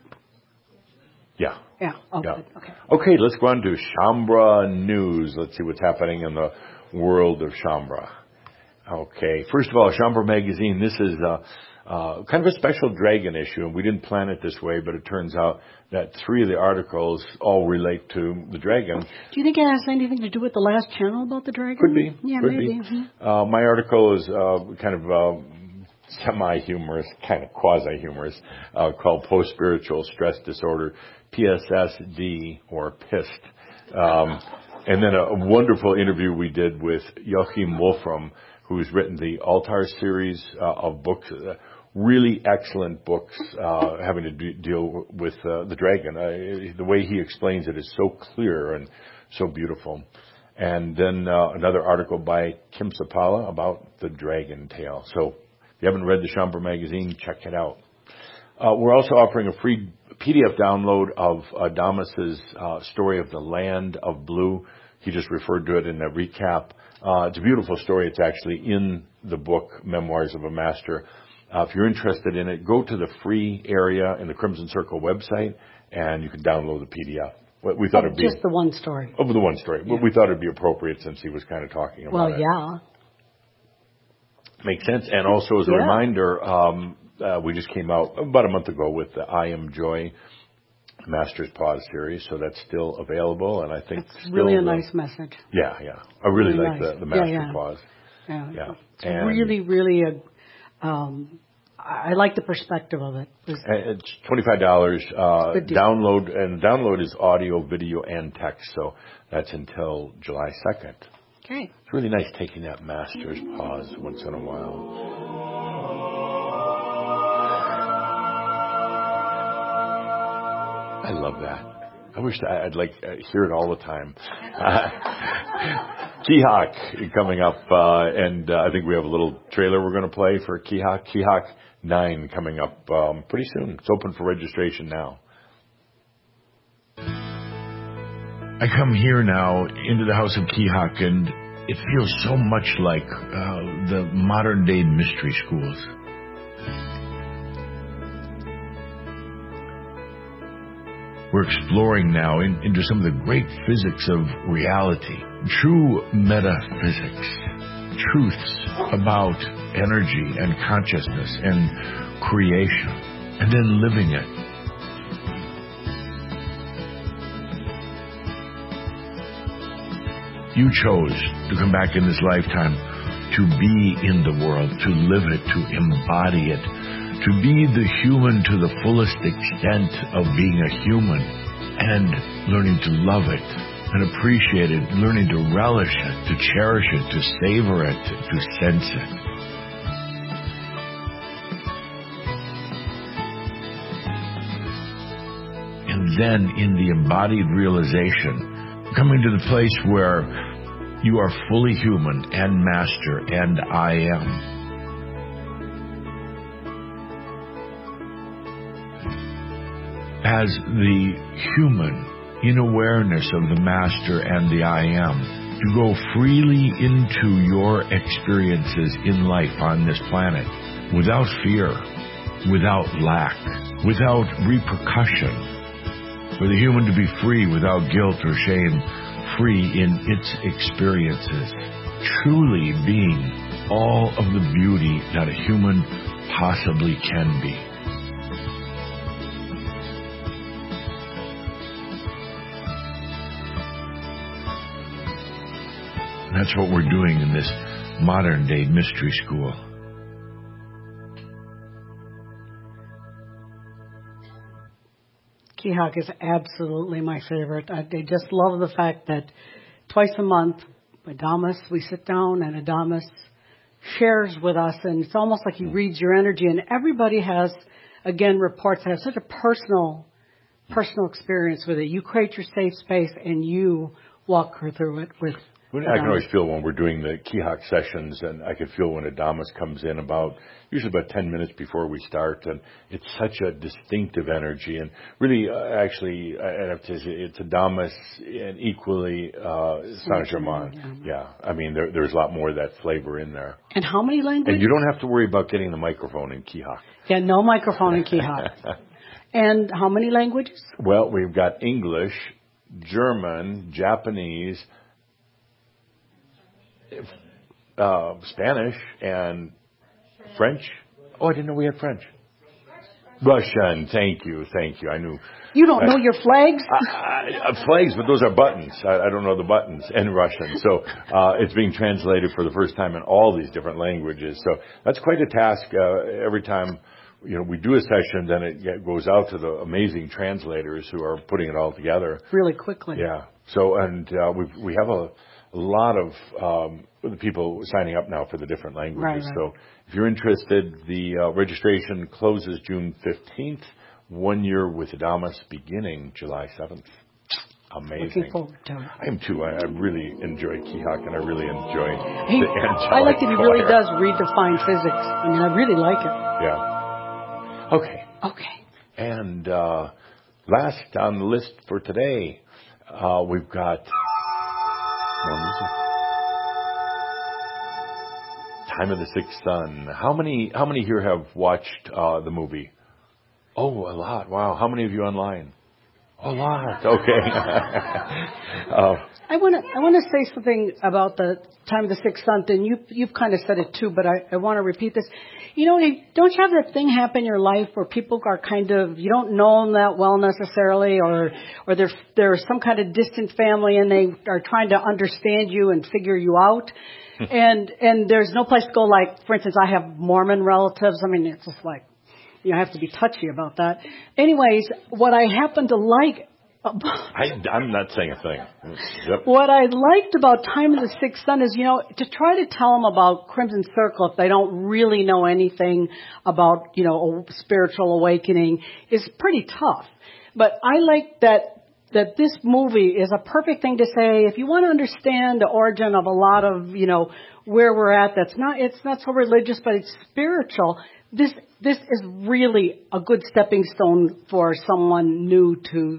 Yeah. Yeah. Oh, yeah. good. Okay. Okay, let's go on to Shaumbra News. Let's see what's happening in the world of Shaumbra. Okay. First of all, Shaumbra Magazine. This is uh, uh, kind of a special dragon issue, and we didn't plan it this way, but it turns out that three of the articles all relate to the dragon. Do you think it has anything to do with the last channel about the dragon? Could be. Yeah, Could maybe. be. Mm-hmm. Uh, my article is uh, kind of uh, semi-humorous, kind of quasi-humorous, uh, called Post-Spiritual Stress Disorder, P S S D, or PIST. Um, and then a, a wonderful interview we did with Joachim Wolfram, who's written the Altar series uh, of books, uh, really excellent books uh, having to do, deal with uh, the dragon. Uh, the way he explains it is so clear and so beautiful. And then uh, another article by Kim Sapala about the dragon tail. So if you haven't read the Shaumbra Magazine, check it out. Uh, we're also offering a free P D F download of Adamas's uh, story of the Land of Blue. He just referred to it in a recap. Uh, it's a beautiful story. It's actually in the book, Memoirs of a Master. Uh, if you're interested in it, go to the free area in the Crimson Circle website, and you can download the P D F. We thought oh, it'd be just the one story. Over the one story. Yeah. We thought it'd be appropriate since he was kind of talking about well, it. Well, yeah. Makes sense. And also as a yeah. reminder, um, uh, we just came out about a month ago with the I Am Joy Master's Pause series, so that's still available, and I think It's still really a the, nice message. Yeah, yeah. I really, Really like nice. the, the Master Yeah, yeah. Pause. Yeah, Yeah. it's And really, really a. Um, I I like the perspective of it. It's, and it's twenty-five dollars. Uh, Good deal. download, and download is audio, video, and text, so that's until July second. okay. It's really nice taking that Master's Pause once in a while. I love that. I wish I- I'd like uh, hear it all the time. Uh, Keyhawk coming up, uh, and uh, I think we have a little trailer we're going to play for Keyhawk. Keyhawk nine coming up um, pretty soon. It's open for registration now. I come here now into the house of Keyhawk, and it feels so much like uh, the modern day mystery schools. We're exploring now in, into some of the great physics of reality, true metaphysics, truths about energy and consciousness and creation, and then living it. You chose to come back in this lifetime to be in the world, to live it, to embody it, to be the human to the fullest extent of being a human and learning to love it and appreciate it, learning to relish it, to cherish it, to savor it, to sense it. And then in the embodied realization, coming to the place where you are fully human and master and I am. As the human in awareness of the master and the I am, to go freely into your experiences in life on this planet without fear, without lack, without repercussion. For the human to be free without guilt or shame, free in its experiences, truly being all of the beauty that a human possibly can be. And that's what we're doing in this modern day mystery school. Keyhawk is absolutely my favorite. I, I just love the fact that twice a month, Adamus, we sit down and Adamus shares with us, and it's almost like he reads your energy. And everybody has, again, reports that have such a personal, personal experience with it. You create your safe space, and you walk her through it with. I can always feel when we're doing the Keyhawk sessions, and I can feel when Adamus comes in about, usually about ten minutes before we start, and it's such a distinctive energy, and really, uh, actually, I have to say, it's Adamus and equally uh, Saint-Germain. Yeah. yeah, I mean, there, there's a lot more of that flavor in there. And how many languages? And you don't have to worry about getting the microphone in Keyhawk. Yeah, no microphone in Keyhawk. And how many languages? Well, we've got English, German, Japanese, Uh, Spanish and French. Oh, I didn't know we had French. Russian. Thank you. Thank you. I knew. You don't I, know your flags? I, I, flags, but those are buttons. I, I don't know the buttons in Russian. So uh, it's being translated for the first time in all these different languages. So that's quite a task. Uh, every time, you know, we do a session, then it get, goes out to the amazing translators who are putting it all together Really quickly. Yeah. So and uh, we we have a. A lot of um, the people signing up now for the different languages. Right, right. So if you're interested, the uh, registration closes June fifteenth. One year with Adamus beginning July seventh. Amazing. Looking forward to it. I am too. I, I really enjoy Keyhawk, and I really enjoy He, the angelic I like that he really choir. does redefine physics. I mean, I really like it. Yeah. Okay. Okay. And uh, last on the list for today, uh, we've got... More music. Time of the Sixth Sun. How many? How many here have watched uh, the movie? Oh, a lot. Wow. How many of you online? A lot. Okay. uh, I want to I want to say something about the time of the sixth sun, and you you've kind of said it too, but I, I want to repeat this. You know, don't you have that thing happen in your life where people are kind of, you don't know them that well necessarily, or or they're they're some kind of distant family and they are trying to understand you and figure you out, and and there's no place to go. Like, for instance, I have Mormon relatives. I mean, it's just like, you know, I have to be touchy about that. Anyways, what I happen to like. I, I'm not saying a thing. Yep. What I liked about Time of the Sixth Sun is, you know, to try to tell them about Crimson Circle if they don't really know anything about, you know, a spiritual awakening is pretty tough. But I like that that this movie is a perfect thing to say if you want to understand the origin of a lot of, you know, where we're at. That's not it's not so religious, but it's spiritual. This this is really a good stepping stone for someone new to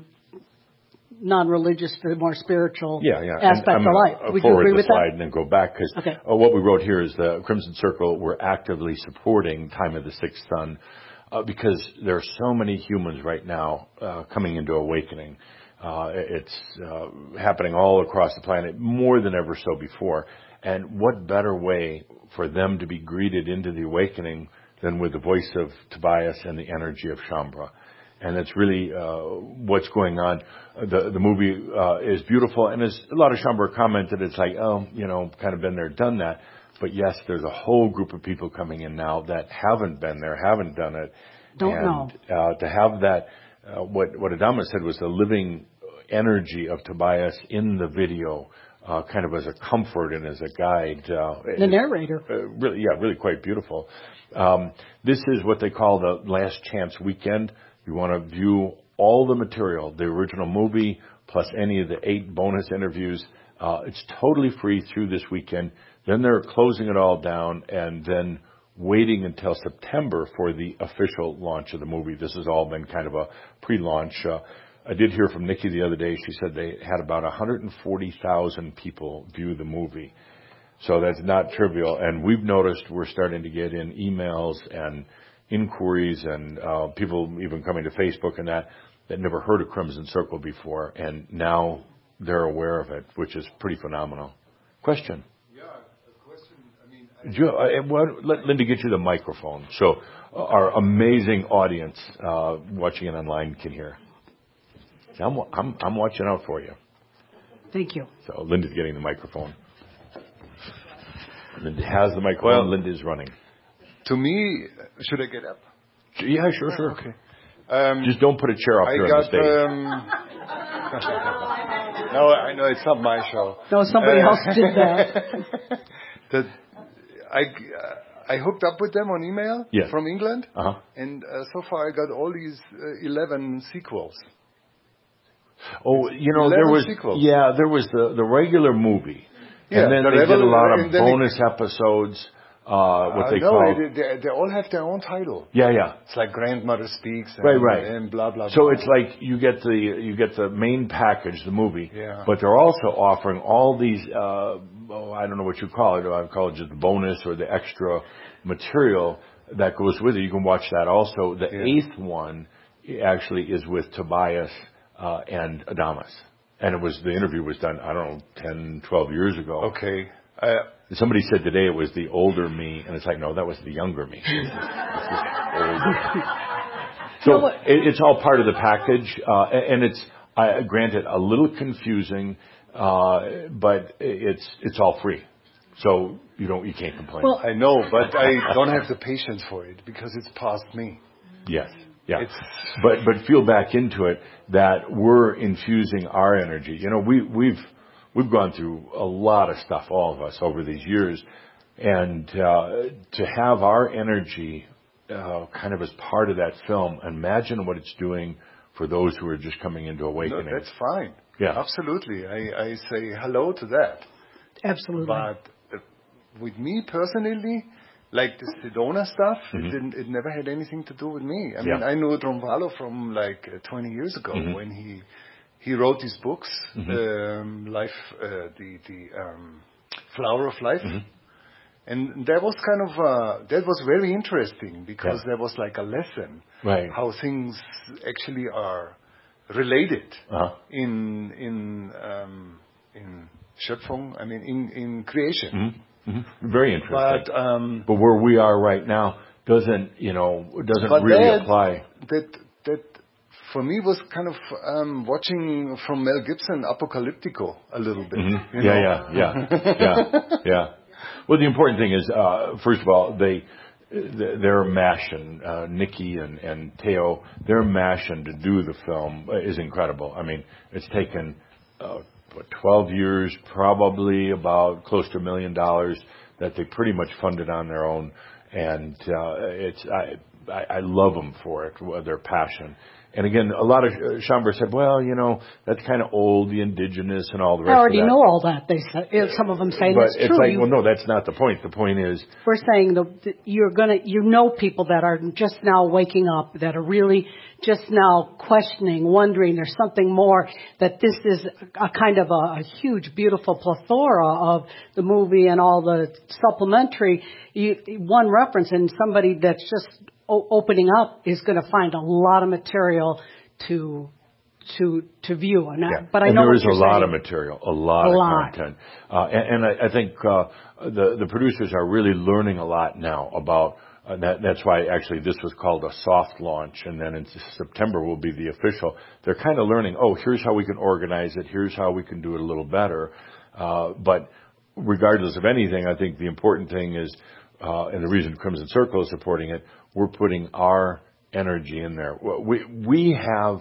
non-religious to more spiritual yeah, yeah. aspects and, of life. Uh, Would forward you agree the with slide that? and then go back, because okay. uh, what we wrote here is the Crimson Circle, we're actively supporting Time of the Sixth Sun uh, because there are so many humans right now uh, coming into awakening. Uh, it's uh, happening all across the planet, more than ever so before. And what better way for them to be greeted into the awakening than with the voice of Tobias and the energy of Shaumbra. And that's really uh, what's going on. The the movie uh, is beautiful, and as a lot of Shaumbra commented, it's like, oh, you know, kind of been there, done that. But yes, there's a whole group of people coming in now that haven't been there, haven't done it. Don't and, know. Uh, to have that, uh, what what Adama said was the living energy of Tobias in the video, uh, kind of as a comfort and as a guide. Uh, the narrator. Uh, really, yeah, really quite beautiful. Um, this is what they call the Last Chance Weekend. You want to view all the material, the original movie, plus any of the eight bonus interviews. Uh, it's totally free through this weekend. Then they're closing it all down and then waiting until September for the official launch of the movie. This has all been kind of a pre-launch. Uh, I did hear from Nikki the other day. She said they had about one hundred forty thousand people view the movie. So that's not trivial. And we've noticed we're starting to get in emails and inquiries and uh, people even coming to Facebook and that that never heard of Crimson Circle before, and now they're aware of it, which is pretty phenomenal. Question? Yeah, a question. I mean, I you, uh, what, let Linda get you the microphone so our amazing audience uh, watching it online can hear. I'm, I'm, I'm watching out for you. Thank you. So Linda's getting the microphone. Linda has the microphone. Well, Linda's running. To me, should I get up? Yeah, sure, sure. Okay. Um, Just don't put a chair up I here got, on the stage. Um, no, I know it's not my show. No, somebody uh, else did that. that I, uh, I hooked up with them on email yes. from England, uh-huh. and uh, so far I got all these uh, eleven sequels. Oh, you know, there was sequels. yeah, there was the the regular movie, yeah, and then the they did a lot of bonus it, episodes. Uh, what uh, they no, call it, they, they all have their own title. Yeah, yeah. It's like Grandmother Speaks. And, right, right. And blah blah. So blah. it's like you get the you get the main package, the movie. Yeah. But they're also offering all these. Uh, oh, I don't know what you call it. I call it just the bonus or the extra material that goes with it. You can watch that also. The yeah. eighth one actually is with Tobias uh, and Adamas. And it was, the interview was done, I don't know, ten, twelve years ago. Okay. Uh, Somebody said today it was the older me, and it's like, no, that was the younger me. It's just, it's just older. So it, it's all part of the package, uh, and it's, uh, granted, a little confusing, uh, but it's, it's all free. So you don't, you can't complain. Well, I know, but I don't have the patience for it because it's past me. Yes. Yeah, it's, but but feel back into it that we're infusing our energy. You know, we we've we've gone through a lot of stuff, all of us, over these years, and uh, to have our energy uh, kind of as part of that film, imagine what it's doing for those who are just coming into awakening. No, that's fine. Yeah, absolutely. I, I say hello to that. Absolutely. But uh, with me personally, like the Sedona stuff, mm-hmm. it didn't. It never had anything to do with me. I yeah. mean, I knew Drunvalo from like uh, twenty years ago mm-hmm. when he he wrote these books, mm-hmm. um, Life, uh, the the um, Flower of Life, mm-hmm. and that was kind of uh, that was very interesting because yeah. there was like a lesson, right? How things actually are related Uh-huh. in in um, in Schöpfung. I mean, in in creation. Mm-hmm. Mm-hmm. Very interesting. But um, But where we are right now doesn't, you know, doesn't but really that, apply. That that for me was kind of um, watching from Mel Gibson Apocalyptico a little bit. Mm-hmm. You Yeah, know? yeah, yeah, yeah, yeah. Well, the important thing is, uh, first of all, they they're mashing uh, Nikki and and Teo. Their mashing to do the film is incredible. I mean, it's taken uh, what twelve years, probably about close to a million dollars that they pretty much funded on their own, and uh, it's I, I I love them for it, their passion. And again, a lot of uh, Schomburg said, well, you know, that's kind of old, the indigenous and all the rest I already of that. know all that. They say, some of them say But that's it's true. like, You- well, no, that's not the point. The point is, We're saying the, that you're gonna, you know, people that are just now waking up, that are really just now questioning, wondering. There's something more. That this is a kind of a, a huge, beautiful plethora of the movie and all the supplementary. You, one reference, and somebody that's just o- opening up is going to find a lot of material to to to view. And I, yeah. but I and know there what is you're a lot saying. of material, a lot A of lot. content, uh, and, and I, I think uh, the the producers are really learning a lot now about. Uh, that, that's why actually this was called a soft launch, and then in September will be the official. They're kind of learning. Oh, here's how we can organize it. Here's how we can do it a little better. Uh, but regardless of anything, I think the important thing is, uh, and the reason Crimson Circle is supporting it, we're putting our energy in there. We we have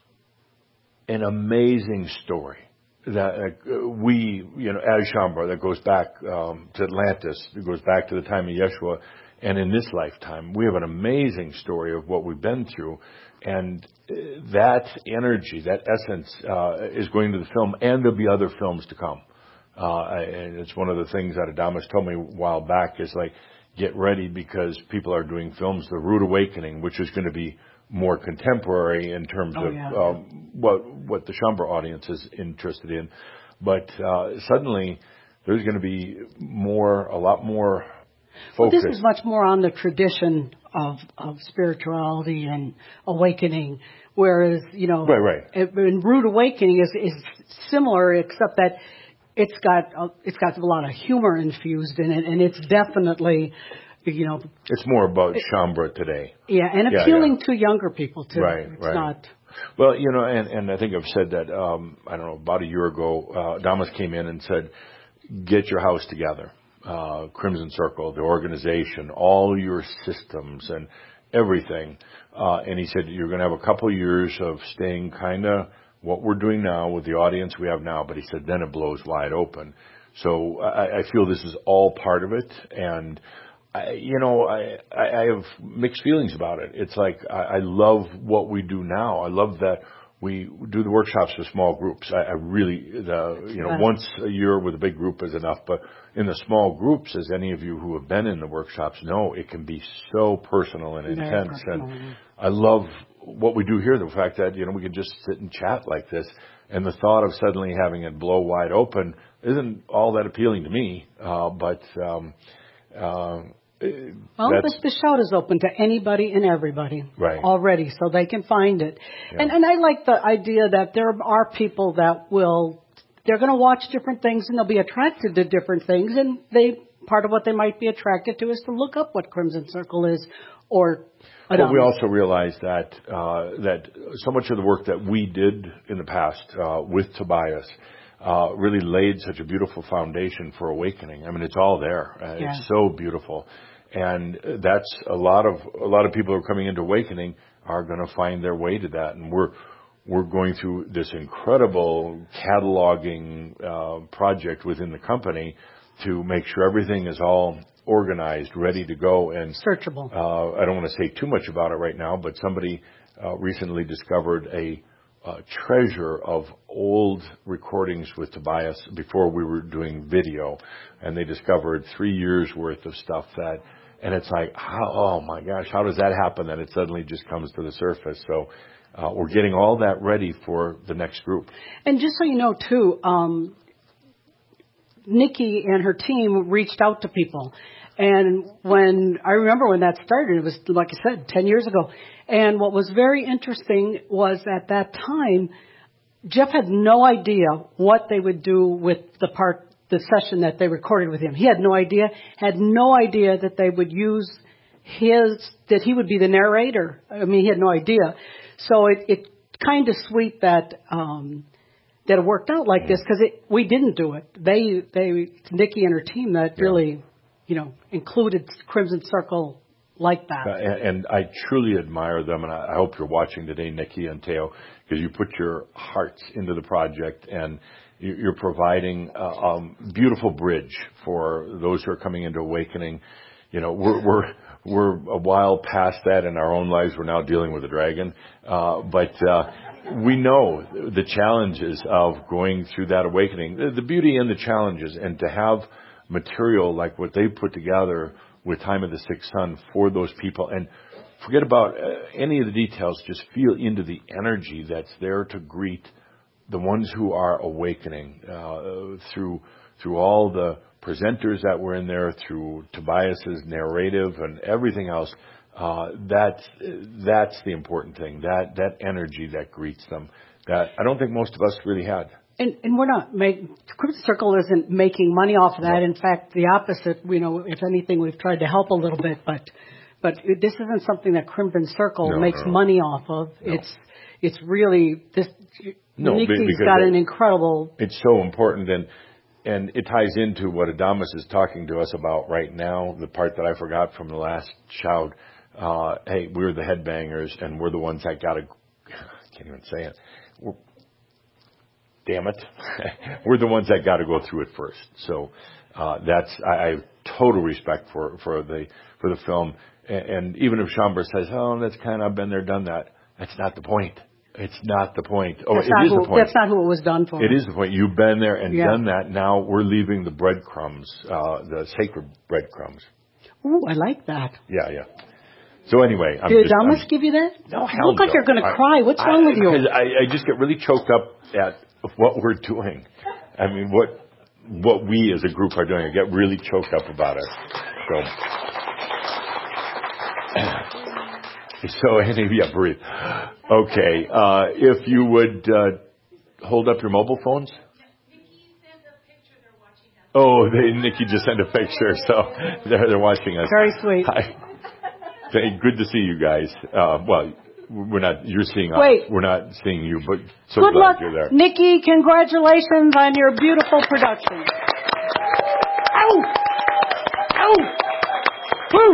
an amazing story that uh, we, you know, as Schomburg, that goes back um, to Atlantis, it goes back to the time of Yeshua, and in this lifetime, we have an amazing story of what we've been through, and uh, that energy, that essence, uh, is going to the film, and there'll be other films to come. Uh, and it's one of the things that Adamus told me a while back is like, get ready because people are doing films, The Rude Awakening, which is going to be more contemporary in terms Oh, of yeah. um, what what the Schomburg audience is interested in. But uh, suddenly, there's going to be more, a lot more Well, focus. this is much more on the tradition of, of spirituality and awakening, whereas, you know, Right, right. it- and Rude Awakening is, is similar, except that it's got a, it's got a lot of humor infused in it, and it's definitely, you know, It's more about Schomburg today. yeah, and Yeah, appealing yeah. to younger people too. Right, it's right. not. Well, you know, and, and I think I've said that, um, I don't know, about a year ago, uh, Adamus came in and said, get your house together. Uh, Crimson Circle, the organization, all your systems and everything. Uh, and he said, you're going to have a couple of years of staying kind of what we're doing now with the audience we have now. But he said, then it blows wide open. So I, I feel this is all part of it. And I, you know, I, I have mixed feelings about it. It's like, I, I love what we do now. I love that we do the workshops with small groups. I, I really, the, you know, Yeah. once a year with a big group is enough, but in the small groups, as any of you who have been in the workshops know, it can be so personal and Very intense. personal. And I love what we do here, the fact that, you know, we can just sit and chat like this. And the thought of suddenly having it blow wide open isn't all that appealing to me. Uh, but, um, uh, Well, that's, the, the shout is open to anybody and everybody Right. already, so they can find it. Yeah. And and I like the idea that there are people that will, they're going to watch different things and they'll be attracted to different things, and they part of what they might be attracted to is to look up what Crimson Circle is, or. But we also realized that uh, that so much of the work that we did in the past uh, with Tobias uh, really laid such a beautiful foundation for awakening. I mean, it's all there. Uh, Yeah. It's so beautiful, and that's a lot of a lot of people who are coming into awakening are going to find their way to that, and we're we're going through this incredible cataloging uh, project within the company to make sure everything is all organized, ready to go, and searchable. uh, I don't want to say too much about it right now, but somebody uh, recently discovered a uh, treasure of old recordings with Tobias before we were doing video, and they discovered three years worth of stuff that, and it's like, how, oh my gosh, how does that happen that it suddenly just comes to the surface? So uh, we're getting all that ready for the next group. And just so you know, too, um, Nikki and her team reached out to people. And when I remember when that started, it was, like I said, ten years ago. And what was very interesting was at that time, Jeff had no idea what they would do with the part, the session that they recorded with him. He had no idea, had no idea that they would use his, that he would be the narrator. I mean, he had no idea. So it, it kind of sweet that, um, that it worked out like this because we didn't do it. They, they, Nikki and her team that yeah. really, you know, included Crimson Circle like that. Uh, and, and I truly admire them, and I, I hope you're watching today, Nikki and Teo, because you put your hearts into the project and you're providing a um, beautiful bridge for those who are coming into awakening. You know, we're, we're, we're a while past that in our own lives. We're now dealing with a dragon. Uh, but, uh, we know the challenges of going through that awakening, the, the beauty and the challenges, and to have material like what they put together with Time of the Sixth Sun for those people. And forget about uh, any of the details. Just feel into the energy that's there to greet the ones who are awakening uh, through through all the presenters that were in there, through Tobias's narrative and everything else. Uh, that's that's the important thing. That that energy that greets them. That I don't think most of us really had. And, and we're not make Crimson Circle isn't making money off of that. No. In fact, the opposite. You know, if anything, we've tried to help a little bit, but but this isn't something that Crimson Circle no, makes no. money off of. No. It's it's really this. No, Nikki's got an incredible. It's so important, and and it ties into what Adamus is talking to us about right now. The part that I forgot from the last shout. Uh, hey, we're the headbangers, and we're the ones that got to. I can't even say it. We're, damn it, we're the ones that got to go through it first. So uh, that's I, I have total respect for for the for the film, and, and even if Shaumbra says, "Oh, that's kind of been there, done that," that's not the point. It's not the point. Oh, that's it is who, the point. That's not who it was done for. It is the point. You've been there and yeah. done that. Now we're leaving the breadcrumbs, uh, the sacred breadcrumbs. Ooh, I like that. Yeah, yeah. So anyway, I'm did just, Adamus I'm, give you that? No, hell you look like no. you're going to I, cry. What's I, wrong with you? I, I just get really choked up at what we're doing. I mean, what what we as a group are doing. I get really choked up about it. So, so anyway, yeah, breathe. Okay, uh, if you would uh, hold up your mobile phones. Oh, they, Nikki just sent a picture, so they're they're watching us. Very sweet. Hi. Hey, good to see you guys. Uh, well, we're not, you're seeing us. Wait. We're not seeing you, but so good glad luck, you're there. Nikki. Congratulations on your beautiful production. Ow! Ow! Woo!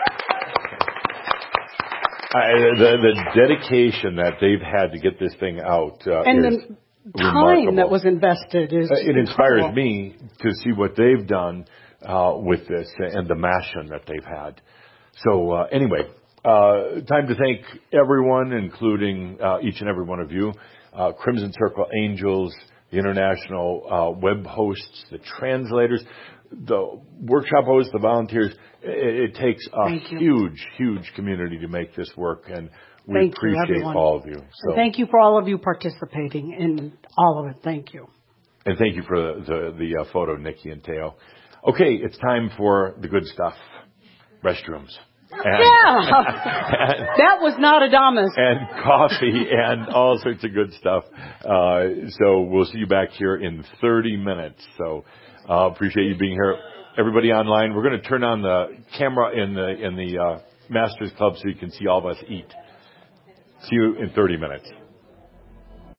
I, the, the dedication that they've had to get this thing out uh, and is the time remarkable. that was invested is uh, It inspires incredible. me to see what they've done uh, with this and the passion that they've had. So uh, anyway, uh, time to thank everyone, including uh, each and every one of you, uh, Crimson Circle Angels, the international uh, web hosts, the translators, the workshop hosts, the volunteers. It, it takes a huge, huge community to make this work, and we thank appreciate you, all of you. So, and thank you for all of you participating in all of it. Thank you. And thank you for the, the, the uh, photo, Nikki and Teo. Okay, it's time for the good stuff. Restrooms. And, yeah, and, that was not Adamus. And coffee and all sorts of good stuff. Uh, so we'll see you back here in thirty minutes. So uh, appreciate you being here. Everybody online, we're going to turn on the camera in the in the uh, Masters Club so you can see all of us eat. See you in thirty minutes.